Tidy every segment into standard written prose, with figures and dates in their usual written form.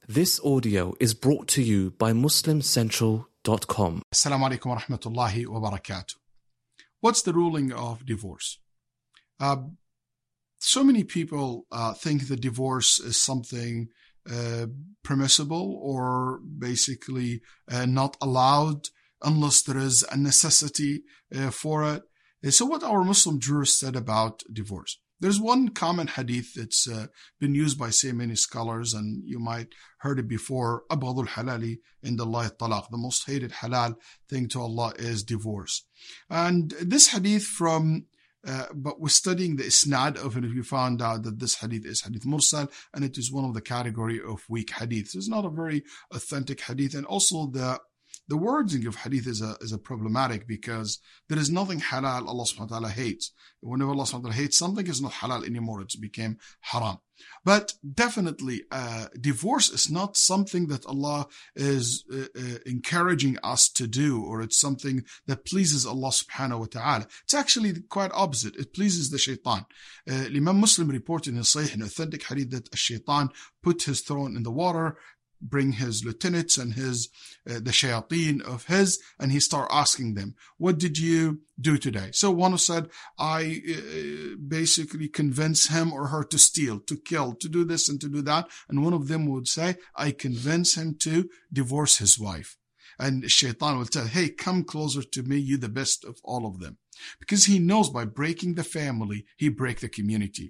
This audio is brought to you by MuslimCentral.com. Assalamu alaikum wa rahmatullahi wa barakatuh. What's the ruling of divorce? So many people think that divorce is something permissible or basically not allowed unless there is a necessity for it. So what our Muslim jurists said about divorce? There's one common hadith that's been used by so many scholars, and you might heard it before. Abghadul halali inda Allah talaq. The most hated halal thing to Allah is divorce. And this hadith but we're studying the isnad of it, we found out that this hadith is hadith mursal, and it is one of the category of weak hadiths. It's not a very authentic hadith, and also the wording of hadith is a problematic because there is nothing halal Allah subhanahu wa ta'ala hates. Whenever Allah subhanahu wa ta'ala hates something, it's not halal anymore. It's became haram. But definitely, divorce is not something that Allah is encouraging us to do, or it's something that pleases Allah subhanahu wa ta'ala. It's actually quite opposite. It pleases the shaitan. Imam Muslim reported in Sahih, an authentic hadith, that a shaitan put his throne in the water, bring his lieutenants and the shayateen of his, and he start asking them, what did you do today? So one said, I basically convince him or her to steal, to kill, to do this and to do that. And one of them would say, I convince him to divorce his wife. And shaitan will tell, hey, come closer to me, you the best of all of them. Because he knows by breaking the family, he break the community.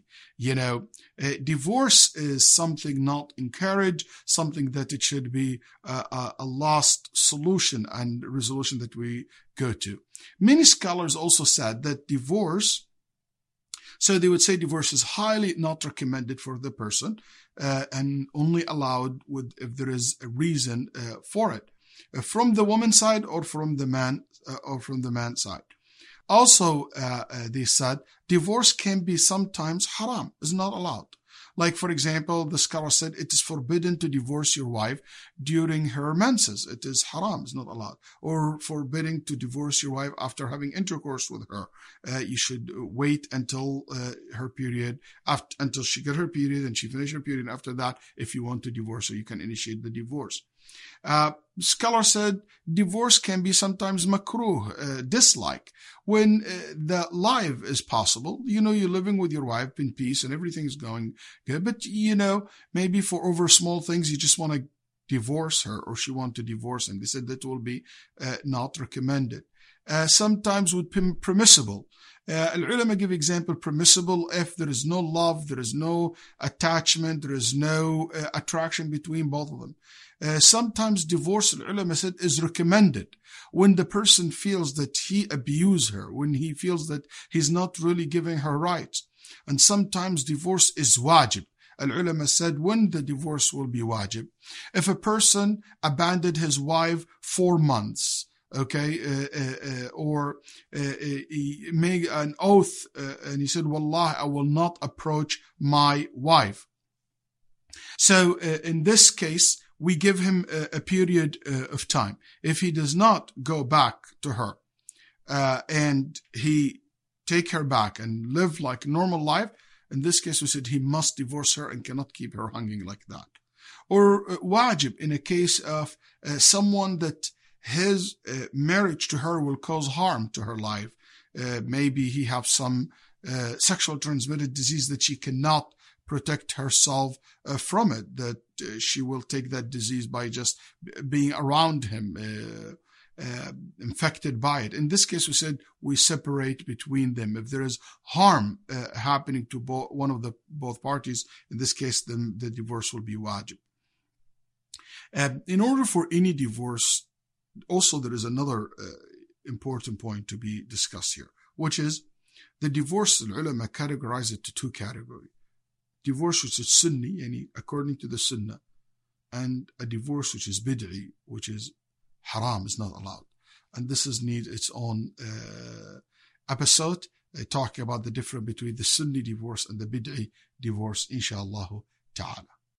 Divorce is something not encouraged, something that it should be a last solution and resolution that we go to. Many scholars also said that divorce, so they would say divorce is highly not recommended for the person and only allowed if there is a reason for it, from the woman's side or from the man's side. Also, they said divorce can be sometimes haram, is not allowed. Like, for example, the scholar said it is forbidden to divorce your wife during her menses. It is haram, it's not allowed. Or forbidden to divorce your wife after having intercourse with her. You should wait until her period, until she get her period and she finish her period. And after that, if you want to divorce her, you can initiate the divorce. Scholar said divorce can be sometimes makruh, dislike, when the life is possible. You're living with your wife in peace and everything is going good, but maybe for over small things you just want to divorce her, or she want to divorce him. They said that will be not recommended. Sometimes would be permissible. Al-ulama give example permissible if there is no love, there is no attachment, there is no attraction between both of them. Sometimes divorce, al-ulama said, is recommended when the person feels that he abused her, when he feels that he's not really giving her rights. And sometimes divorce is wajib. Al-ulama said when the divorce will be wajib, if a person abandoned his wife 4 months, or he made an oath and he said, Wallah, I will not approach my wife. So in this case, we give him a period of time. If he does not go back to her and he take her back and live like normal life, in this case we said he must divorce her and cannot keep her hanging like that. Or wajib, in a case of someone that his marriage to her will cause harm to her life. Maybe he have some sexual transmitted disease that she cannot protect herself from it, that she will take that disease by just being around him, infected by it. In this case, we said we separate between them. If there is harm happening to one of the both parties, in this case, then the divorce will be wajib. In order for any divorce, also there is another important point to be discussed here, which is the divorce. The ulama categorize it to two categories. Divorce which is Sunni, according to the Sunnah, and a divorce which is bid'i, which is haram, is not allowed. And this needs its own episode, talking about the difference between the Sunni divorce and the bid'i divorce, inshallah ta'ala.